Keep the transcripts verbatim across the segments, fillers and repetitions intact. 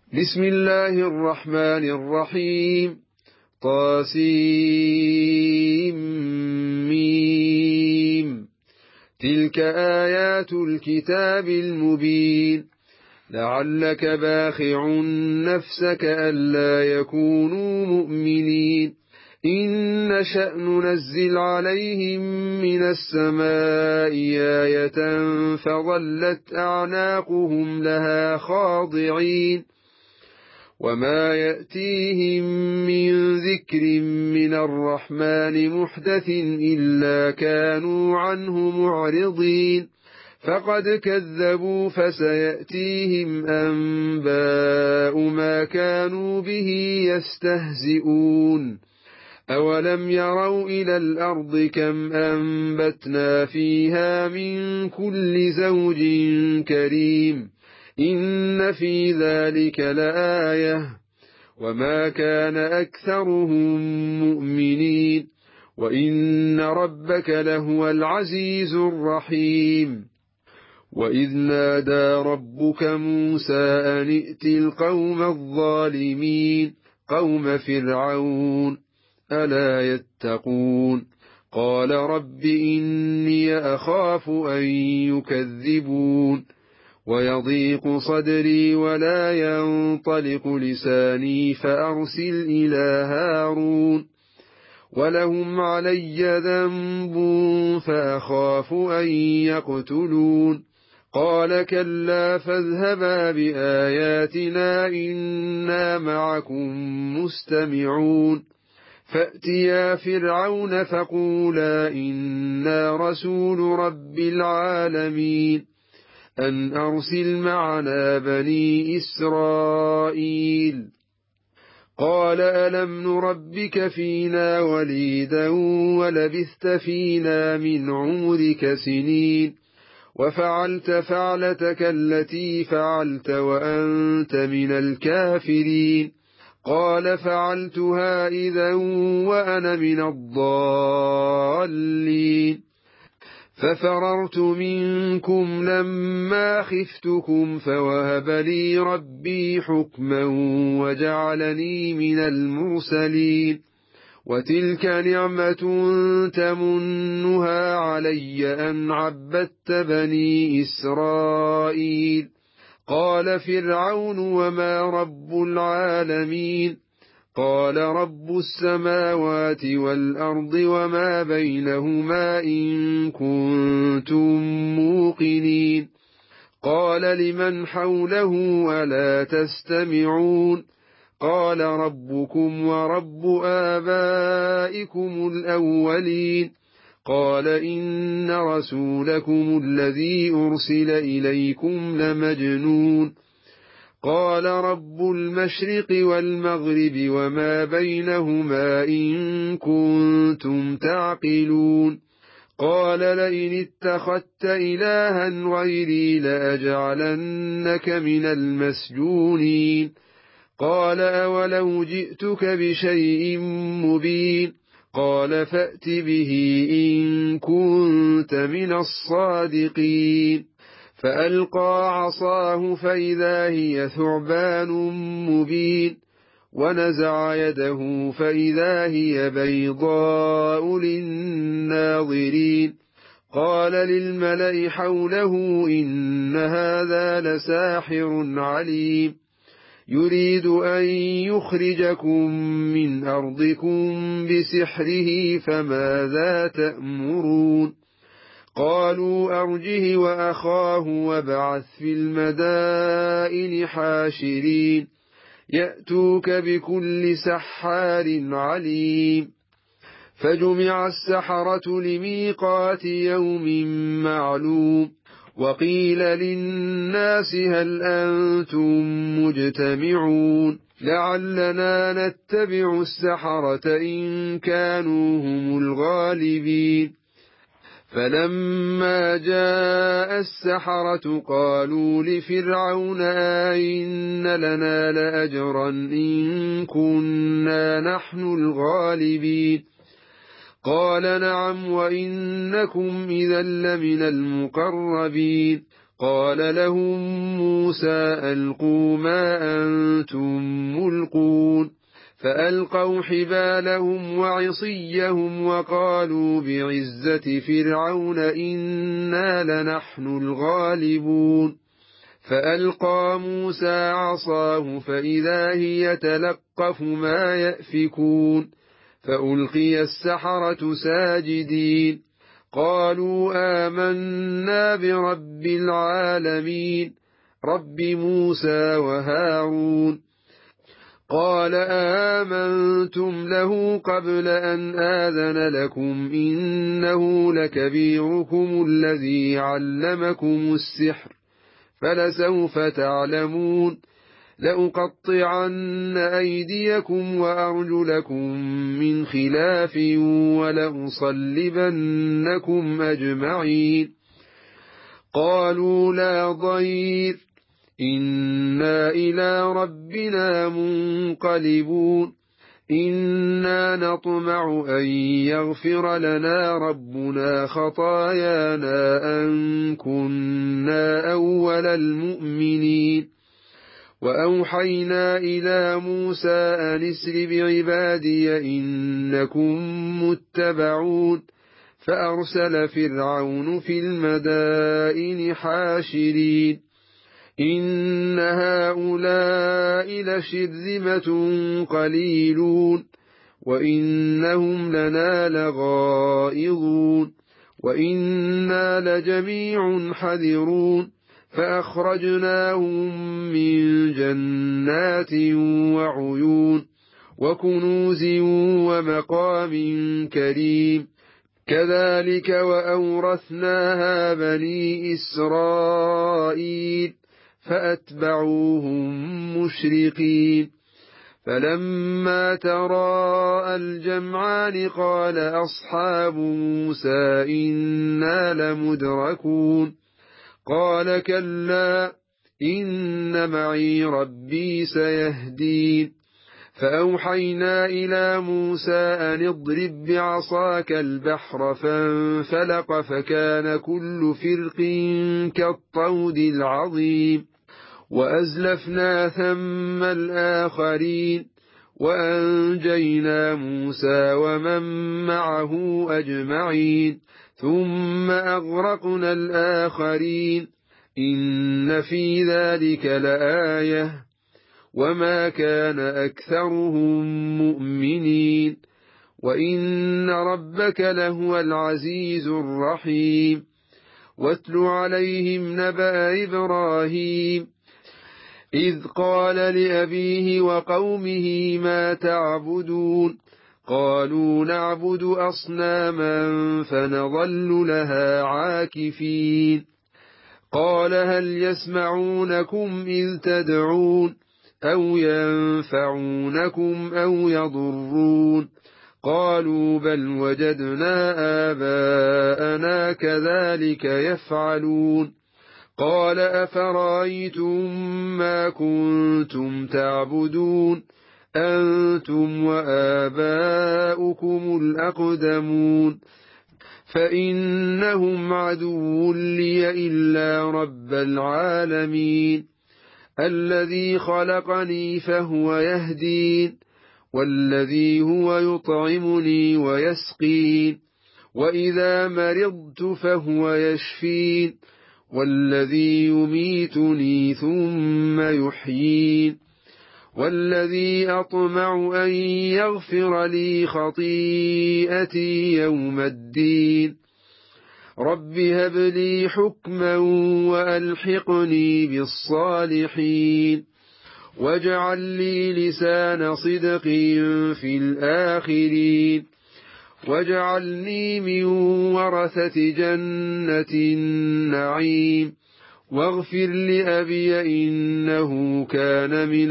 بسم الله الرحمن الرحيم. طاسيم. تلك آيات الكتاب المبين. لعلك باخع نفسك ألا يكونوا مؤمنين إن نشأ ننزل عليهم من السماء آية فظلت أعناقهم لها خاضعين وما يأتيهم من ذكر من الرحمن محدث إلا كانوا عنه معرضين فقد كذبوا فسيأتيهم أنباء ما كانوا به يستهزئون أولم يروا إلى الأرض كم أنبتنا فيها من كل زوج كريم إن في ذلك لآية وما كان أكثرهم مؤمنين وإن ربك لهو العزيز الرحيم. وإذ نادى ربك موسى أن ائت القوم الظالمين قوم فرعون ألا يتقون قال رب إني أخاف أن يكذبون ويضيق صدري ولا ينطلق لساني فأرسل إلى هارون ولهم علي ذنب فأخاف أن يقتلون قال كلا فاذهبا بآياتنا إنا معكم مستمعون فأتيا فرعون فقولا إنا رسول رب العالمين أن أرسل معنا بني إسرائيل قال ألم نربك فينا وليدا ولبثت فينا من عمرك سنين وفعلت فعلتك التي فعلت وأنت من الكافرين قال فعلتها إذا وأنا من الضالين ففررت منكم لما خفتكم فوهب لي ربي حكما وجعلني من المرسلين وتلك نعمة تمنها علي أن عبدت بني إسرائيل قال فرعون وما رب العالمين قال رب السماوات والأرض وما بينهما إن كنتم موقنين قال لمن حوله ولا تستمعون قال ربكم ورب آبائكم الأولين قال إن رسولكم الذي أرسل إليكم لمجنون قال رب المشرق والمغرب وما بينهما إن كنتم تعقلون قال لئن اتخذت إلها غيري لأجعلنك من المسجونين قال أولو جئتك بشيء مبين قال فأت به إن كنت من الصادقين فألقى عصاه فإذا هي ثعبان مبين ونزع يده فإذا هي بيضاء للناظرين قال للملأ حوله إن هذا لساحر عليم يريد أن يخرجكم من أرضكم بسحره فماذا تأمرون قالوا أرجه وأخاه وابعث في المدائن حاشرين يأتوك بكل سحار عليم فجمع السحرة لميقات يوم معلوم وقيل للناس هل أنتم مجتمعون لعلنا نتبع السحرة إن كانوا هم الغالبين فلما جاء السحرة قالوا لفرعون أئن لنا لأجرا إن كنا نحن الغالبين قال نعم وإنكم إذا لمن المقربين قال لهم موسى ألقوا ما أنتم ملقون فألقوا حبالهم وعصيهم وقالوا بعزة فرعون إنا لنحن الغالبون فألقى موسى عصاه فإذا هي تلقف ما يأفكون فألقي السحرة ساجدين قالوا آمنا برب العالمين رب موسى وهارون قال آمنتم له قبل أن آذن لكم إنه لكبيركم الذي علمكم السحر فلسوف تعلمون لأقطعن أيديكم وأرجلكم من خلاف ولأصلبنكم أجمعين قالوا لا ضير إنا إلى ربنا منقلبون إنا نطمع أن يغفر لنا ربنا خطايانا أن كنا أول المؤمنين وأوحينا إلى موسى أن اسر بعبادي إنكم متبعون فأرسل فرعون في المدائن حاشرين إن هؤلاء لشرذمة قليلون وإنهم لنا لغائظون وإنا لجميع حذرون فأخرجناهم من جنات وعيون وكنوز ومقام كريم كذلك وأورثناها بني إسرائيل فأتبعوهم مشرقين فلما تراءى الجمعان قال أصحاب موسى إنا لمدركون قال كلا إن معي ربي سيهدين فأوحينا إلى موسى أن اضرب بعصاك البحر فانفلق فكان كل فرق كالطود العظيم وأزلفنا ثم الآخرين وأنجينا موسى ومن معه أجمعين ثم أغرقنا الآخرين إن في ذلك لآية وما كان أكثرهم مؤمنين وإن ربك لهو العزيز الرحيم واتل عليهم نبأ إبراهيم إذ قال لأبيه وقومه ما تعبدون قالوا نعبد أصناما فنظل لها عاكفين قال هل يسمعونكم إذ تدعون أو ينفعونكم أو يضرون قالوا بل وجدنا آباءنا كذلك يفعلون قال أفرأيتم ما كنتم تعبدون أنتم وآباؤكم الأقدمون فإنهم عدو لي إلا رب العالمين الذي خلقني فهو يهدين والذي هو يطعمني ويسقين وإذا مرضت فهو يشفين والذي يميتني ثم يحيين والذي أطمع أن يغفر لي خطيئتي يوم الدين رب هب لي حكما وألحقني بالصالحين واجعل لي لسان صدق في الآخرين واجعلني من ورثة جنة النعيم واغفر لأبي إنه كان من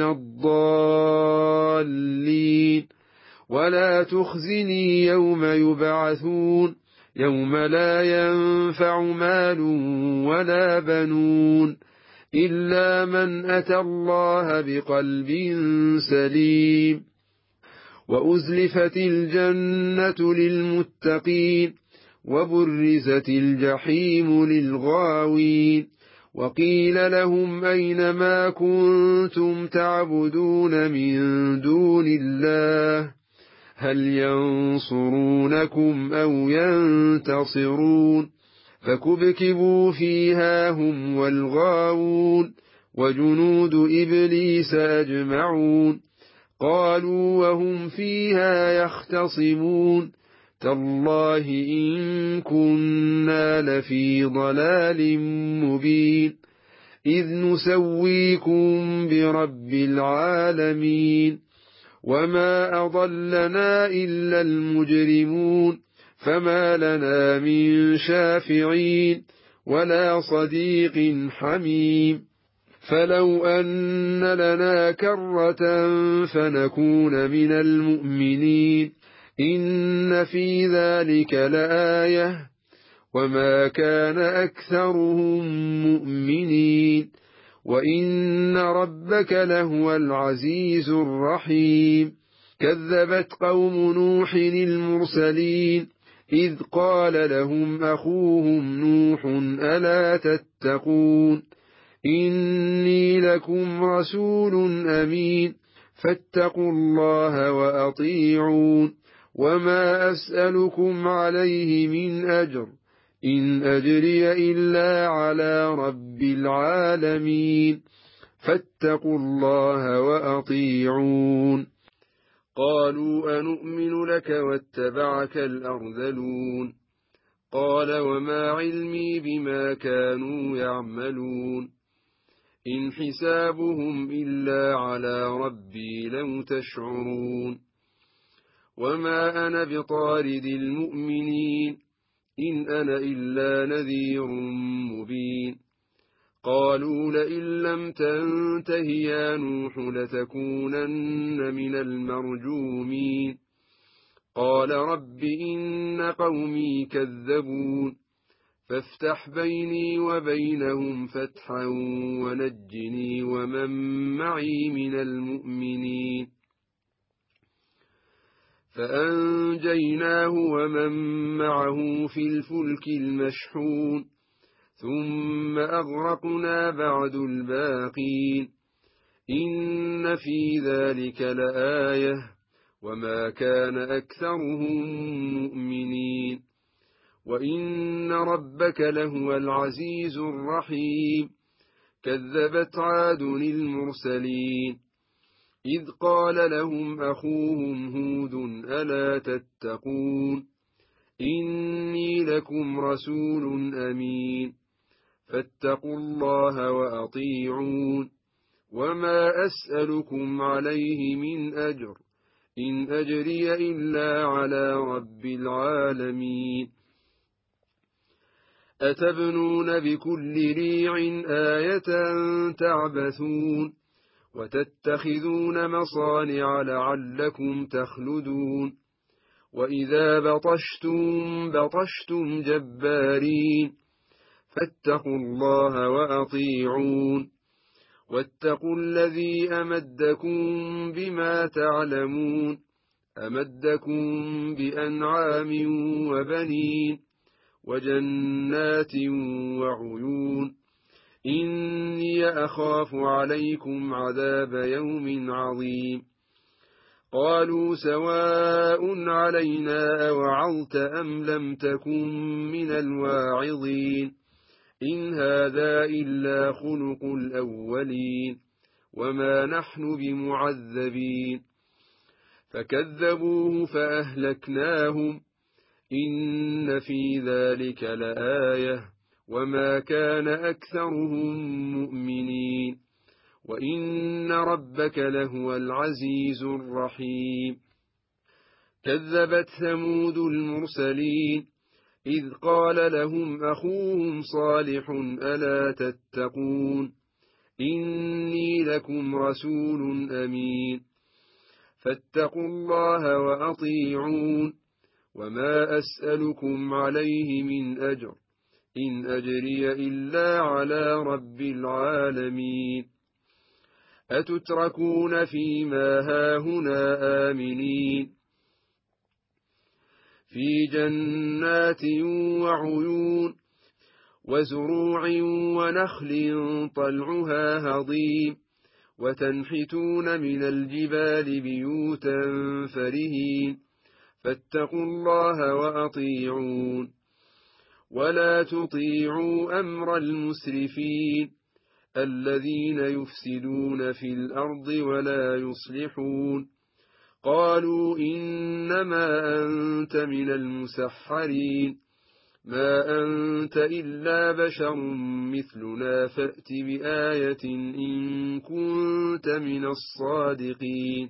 الضالين ولا تخزني يوم يبعثون يوم لا ينفع مال ولا بنون إلا من أتى الله بقلب سليم وأزلفت الجنة للمتقين وبرزت الجحيم للغاوين وقيل لهم أين ما كنتم تعبدون من دون الله هل ينصرونكم أو ينتصرون فكبكبوا فيها هم والغاوون وجنود إبليس أجمعون قالوا وهم فيها يختصمون تالله إن كنا لفي ضلال مبين إذ نسويكم برب العالمين وما أضلنا إلا المجرمون فما لنا من شافعين ولا صديق حميم فلو أن لنا كرة فنكون من المؤمنين إن في ذلك لآية وما كان أكثرهم مؤمنين وإن ربك لهو العزيز الرحيم كذبت قوم نوح المرسلين إذ قال لهم أخوهم نوح ألا تتقون إني لكم رسول أمين فاتقوا الله وأطيعون وما أسألكم عليه من أجر إن أجري إلا على رب العالمين فاتقوا الله وأطيعون قالوا أنؤمن لك واتبعك الأرذلون قال وما علمي بما كانوا يعملون إن حسابهم إلا على ربي لو تشعرون وما أنا بطارد المؤمنين إن أنا إلا نذير مبين قالوا لئن لم تنته يا نوح لتكونن من المرجومين قال رب إن قومي كذبون فافتح بيني وبينهم فتحا ونجني ومن معي من المؤمنين فأنجيناه ومن معه في الفلك المشحون ثم أغرقنا بعد الباقين إن في ذلك لآية وما كان أكثرهم مؤمنين وإن ربك لهو العزيز الرحيم كذبت عاد المرسلين إذ قال لهم أخوهم هود ألا تتقون إني لكم رسول أمين فاتقوا الله وأطيعون وما أسألكم عليه من أجر إن أجري إلا على رب العالمين أتبنون بكل ريع آية تعبثون وتتخذون مصانع لعلكم تخلدون وإذا بطشتم بطشتم جبارين فاتقوا الله وأطيعون واتقوا الذي أمدكم بما تعلمون أمدكم بأنعام وبنين وجنات وعيون إني أخاف عليكم عذاب يوم عظيم قالوا سواء علينا أوعظت أم لم تكن من الواعظين إن هذا إلا خلق الأولين وما نحن بمعذبين فكذبوه فأهلكناهم إن في ذلك لآية وما كان أكثرهم مؤمنين وإن ربك لهو العزيز الرحيم كذبت ثمود المرسلين إذ قال لهم أخوهم صالح ألا تتقون إني لكم رسول أمين فاتقوا الله وأطيعون وما أسألكم عليه من أجر إن أجري إلا على رب العالمين أتتركون فيما هاهنا آمنين في جنات وعيون وزروع ونخل طلعها هضيم وتنحتون من الجبال بيوتا فرهين فاتقوا الله وأطيعون ولا تطيعوا أمر المسرفين الذين يفسدون في الأرض ولا يصلحون قالوا إنما أنت من المسحرين ما أنت إلا بشر مثلنا فأت بآية إن كنت من الصادقين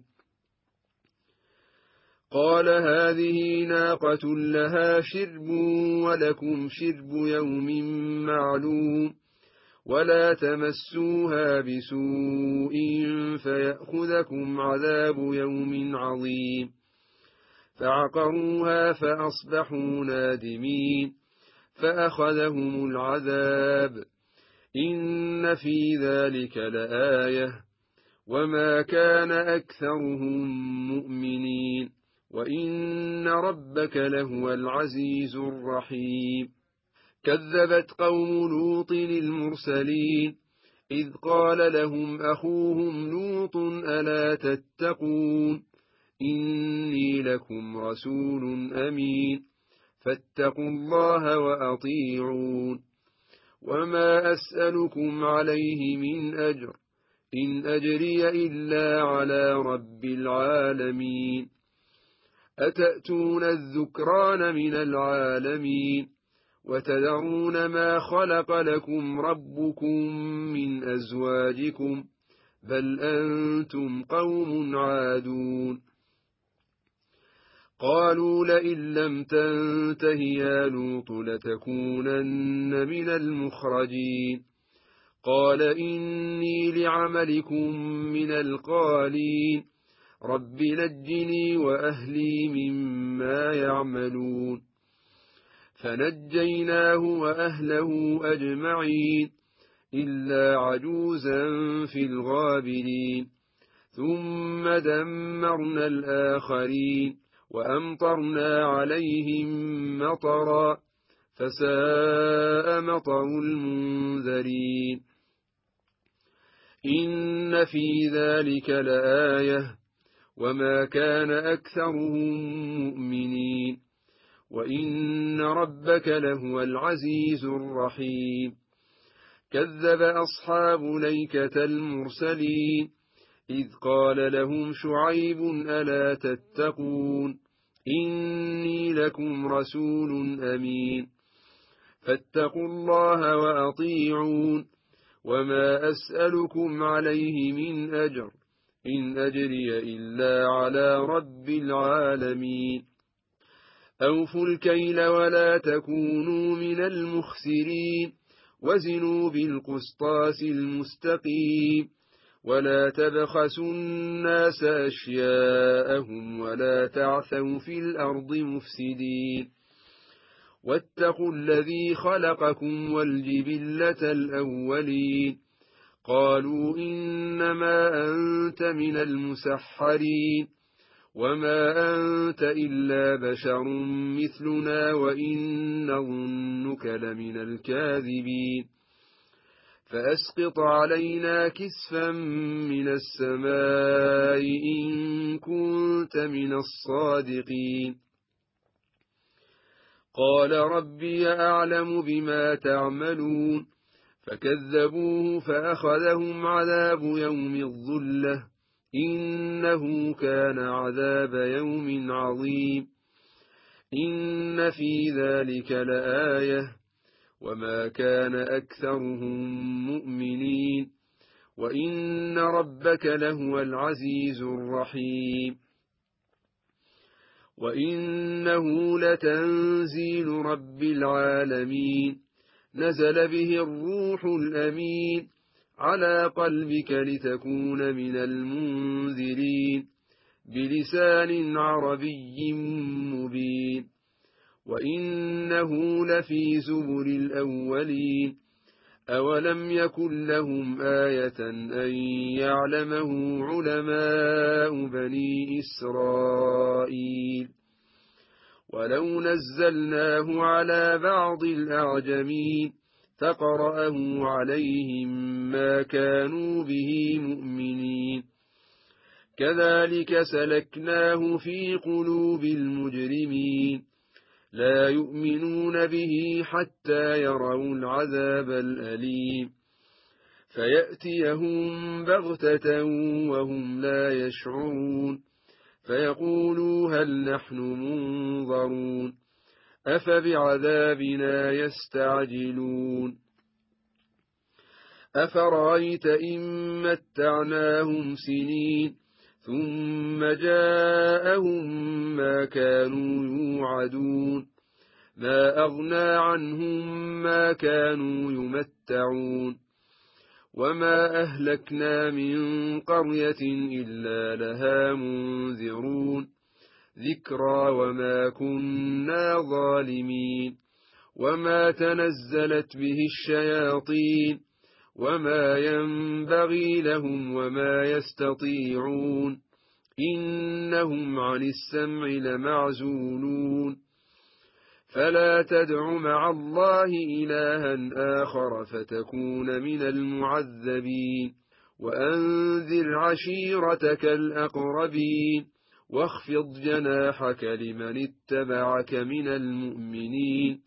قال هذه ناقة لها شرب ولكم شرب يوم معلوم ولا تمسوها بسوء فيأخذكم عذاب يوم عظيم فعقروها فأصبحوا نادمين فأخذهم العذاب إن في ذلك لآية وما كان أكثرهم مؤمنين وإن ربك لهو العزيز الرحيم كذبت قوم لوط المرسلين إذ قال لهم أخوهم لوط ألا تتقون إني لكم رسول أمين فاتقوا الله وأطيعون وما أسألكم عليه من أجر إن أجري إلا على رب العالمين أتأتون الذكران من العالمين وتذرون ما خلق لكم ربكم من أزواجكم بل أنتم قوم عادون قالوا لئن لم تنته يا لوط لتكونن من المخرجين قال إني لعملكم من القالين رب نجني وأهلي مما يعملون فنجيناه وأهله أجمعين إلا عجوزا في الغابرين ثم دمرنا الآخرين وأمطرنا عليهم مطرا فساء مطر المنذرين إن في ذلك لآية وما كان أكثرهم مؤمنين وإن ربك لهو العزيز الرحيم كذب أصحاب ليكة المرسلين إذ قال لهم شعيب ألا تتقون إني لكم رسول أمين فاتقوا الله وأطيعون وما أسألكم عليه من أجر إن أجري إلا على رب العالمين أوفوا الكيل ولا تكونوا من المخسرين وزنوا بالقسطاس المستقيم ولا تبخسوا الناس أشياءهم ولا تعثوا في الأرض مفسدين واتقوا الذي خلقكم والجبلة الأولين قالوا إنما أنت من المسحرين وما أنت إلا بشر مثلنا وإن نظنك لمن الكاذبين فأسقط علينا كسفا من السماء إن كنت من الصادقين قال ربي أعلم بما تعملون فكذبوه فأخذهم عذاب يوم الظلة إنه كان عذاب يوم عظيم إن في ذلك لآية وما كان أكثرهم مؤمنين وإن ربك لهو العزيز الرحيم وإنه لتنزيل رب العالمين نزل به الروح الأمين على قلبك لتكون من المنذرين بلسان عربي مبين وإنه لفي زبر الأولين أولم يكن لهم آية أن يعلمه علماء بني إسرائيل ولو نزلناه على بعض الأعجمين تقرأه عليهم ما كانوا به مؤمنين كذلك سلكناه في قلوب المجرمين لا يؤمنون به حتى يروا العذاب الأليم فيأتيهم بغتة وهم لا يشعرون فيقولوا هل نحن منظرون أفبعذابنا يستعجلون أفرأيت إن متعناهم سنين ثم جاءهم ما كانوا يوعدون ما أغنى عنهم ما كانوا يمتعون وما أهلكنا من قرية إلا لها منذرون ذكرى وما كنا ظالمين وما تنزلت به الشياطين وما ينبغي لهم وما يستطيعون إنهم عن السمع لمعزولون فلا تدع مع الله إلها آخر فتكون من المعذبين وأنذر عشيرتك الأقربين واخفض جناحك لمن اتبعك من المؤمنين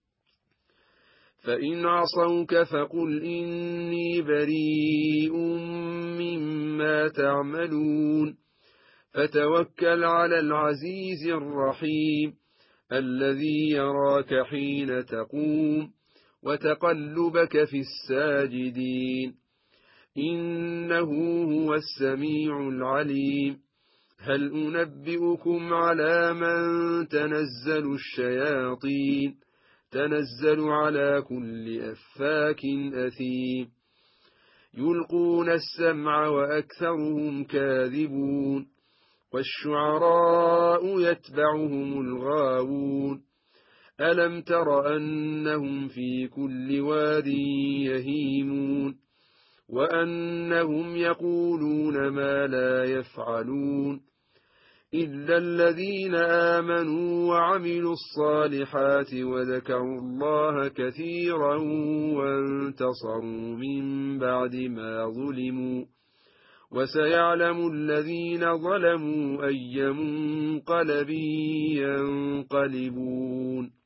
فإن عصوك فقل إني بريء مما تعملون فتوكل على العزيز الرحيم الذي يراك حين تقوم وتقلبك في الساجدين إنه هو السميع العليم هل أنبئكم على من تنزل الشياطين تنزل على كل أفاك أثيم يلقون السمع وأكثرهم كاذبون والشعراء يتبعهم الغاوون ألم تر أنهم في كل واد يهيمون وأنهم يقولون ما لا يفعلون إلا الذين آمنوا وعملوا الصالحات وذكروا الله كثيرا وانتصروا من بعد ما ظلموا وسيعلم الذين ظلموا أي منقلب ينقلبون